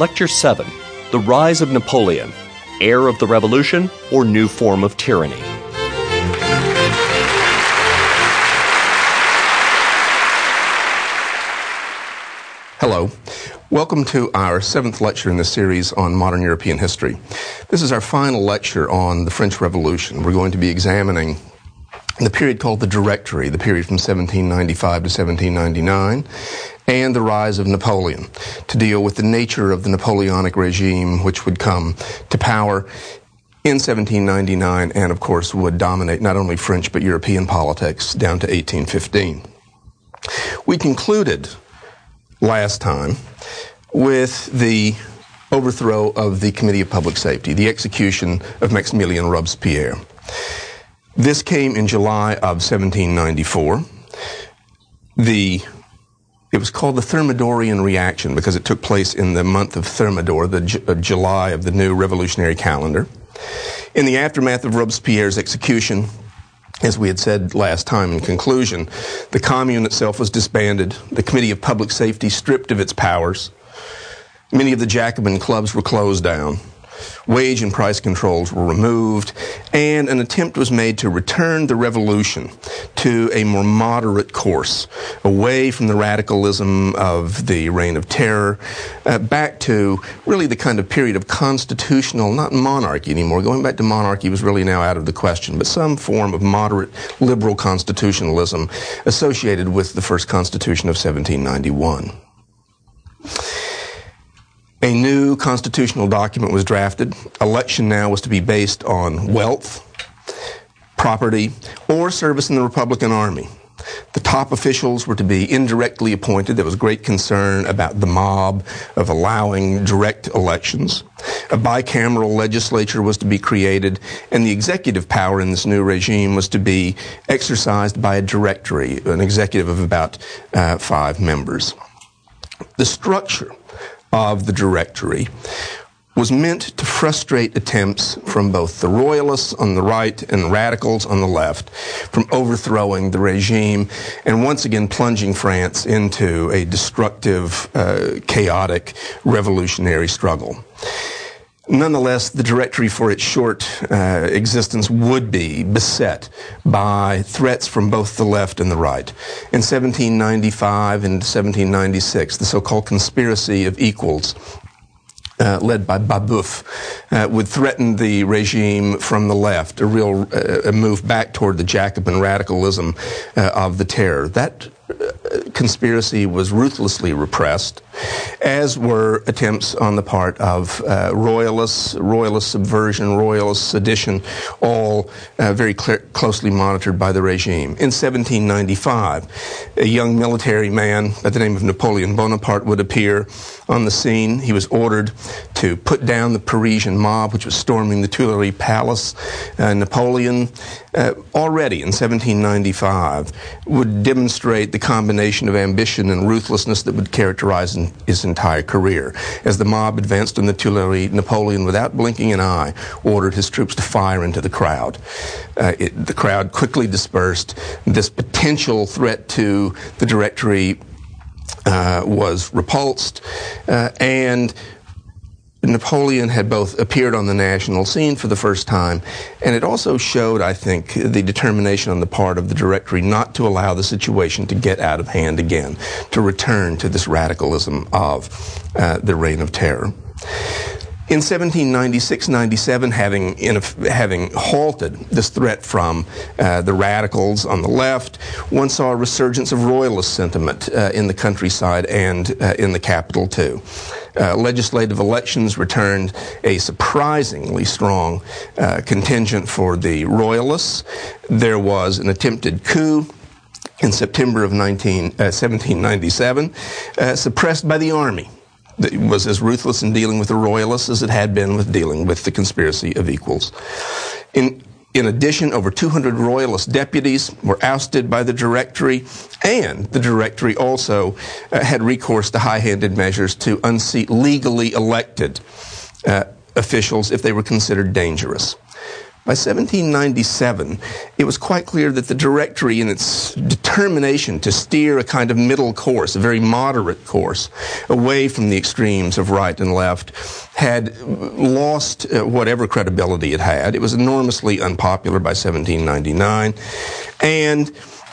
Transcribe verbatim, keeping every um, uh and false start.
Lecture seven, The Rise of Napoleon, Heir of the Revolution or New Form of Tyranny. Hello. Welcome to our seventh lecture in the series on modern European history. This is our final lecture on the French Revolution. We're going to be examining the period called the Directory, the period from seventeen ninety-five to seventeen ninety-nine, and the rise of Napoleon, to deal with the nature of the Napoleonic regime which would come to power in seventeen ninety-nine and, of course, would dominate not only French but European politics down to eighteen fifteen. We concluded last time with the overthrow of the Committee of Public Safety, the execution of Maximilien Robespierre. This came in July of seventeen ninety-four. The It was called the Thermidorian Reaction because it took place in the month of Thermidor, the J- uh, July of the new revolutionary calendar. In the aftermath of Robespierre's execution, as we had said last time in conclusion, the Commune itself was disbanded. The Committee of Public Safety stripped of its powers. Many of the Jacobin clubs were closed down. Wage and price controls were removed, and an attempt was made to return the revolution to a more moderate course, away from the radicalism of the Reign of Terror, uh, back to really the kind of period of constitutional, not monarchy anymore. Going back to monarchy was really now out of the question, but some form of moderate liberal constitutionalism associated with the first constitution of seventeen ninety-one. A new constitutional document was drafted. Election now was to be based on wealth, property, or service in the Republican Army. The top officials were to be indirectly appointed. There was great concern about the mob of allowing direct elections. A bicameral legislature was to be created, and the executive power in this new regime was to be exercised by a directory, an executive of about uh, five members. The structure of the Directory was meant to frustrate attempts from both the royalists on the right and radicals on the left from overthrowing the regime and once again plunging France into a destructive, uh, chaotic, revolutionary struggle. Nonetheless, the Directory for its short uh, existence would be beset by threats from both the left and the right. In seventeen ninety-five and seventeen ninety-six, the so-called conspiracy of equals, Uh, led by Babeuf, uh, would threaten the regime from the left, a real uh, a move back toward the Jacobin radicalism uh, of the terror. That uh, conspiracy was ruthlessly repressed, as were attempts on the part of uh, royalists, royalist subversion, royalist sedition, all uh, very cl- closely monitored by the regime. In seventeen ninety-five, a young military man by the name of Napoleon Bonaparte would appear on the scene. He was ordered to put down the Parisian mob, which was storming the Tuileries Palace. Uh, Napoleon, uh, already in seventeen ninety-five, would demonstrate the combination of ambition and ruthlessness that would characterize in, his entire career. As the mob advanced on the Tuileries, Napoleon, without blinking an eye, ordered his troops to fire into the crowd. Uh, it, the crowd quickly dispersed. This potential threat to the Directory uh, was repulsed, uh, and Napoleon had both appeared on the national scene for the first time, and it also showed, I think, the determination on the part of the Directory not to allow the situation to get out of hand again, to return to this radicalism of uh, the Reign of Terror. In seventeen ninety-six ninety-seven, having in a, having halted this threat from uh, the radicals on the left, one saw a resurgence of royalist sentiment uh, in the countryside and uh, in the capital too. Uh, legislative elections returned a surprisingly strong uh, contingent for the royalists. There was an attempted coup in September of seventeen ninety-seven, uh, suppressed by the army. It was as ruthless in dealing with the royalists as it had been with dealing with the conspiracy of equals. In In addition, over two hundred royalist deputies were ousted by the Directory, and the Directory also uh, had recourse to high-handed measures to unseat legally elected uh, officials if they were considered dangerous. By seventeen ninety-seven, it was quite clear that the Directory, in its determination to steer a kind of middle course, a very moderate course, away from the extremes of right and left, had lost uh, whatever credibility it had. It was enormously unpopular by seventeen ninety-nine, and